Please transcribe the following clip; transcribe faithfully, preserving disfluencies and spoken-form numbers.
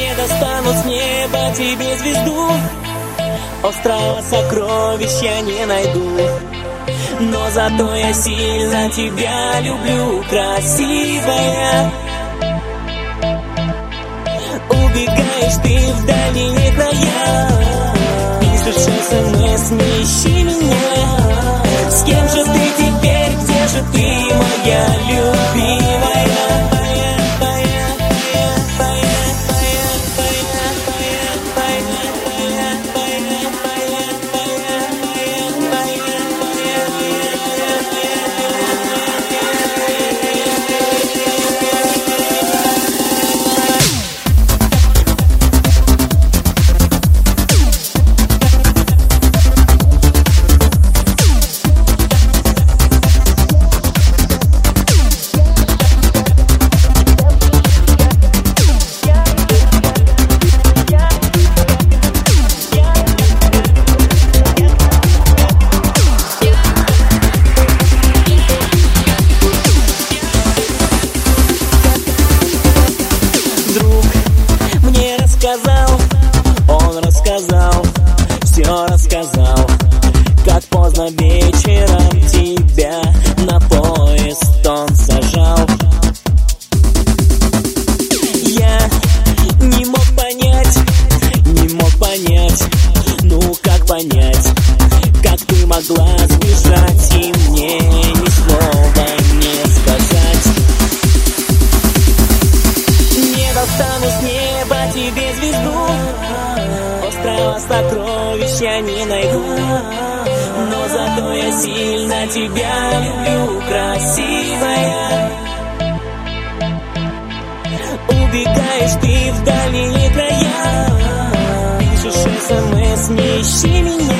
Не достану с неба тебе звезду, острова сокровищ я не найду, но зато я сильно тебя люблю, красивая. Убегаешь ты в дальние края, пишешь смс, не ищи меня. С кем же ты теперь, где же ты, моя любимая? Он рассказал, все рассказал, как поздно вечером тебя на поезд он сажал. Я не мог понять, не мог понять, ну как понять, как ты могла сбежать и мне ни слова не сказать. Не достану с неба тебе звезду, острова сокровищ я не найду, но зато я сильно тебя люблю, красивая. Убегаешь ты в дальние края, пишешь смс, не ищи меня.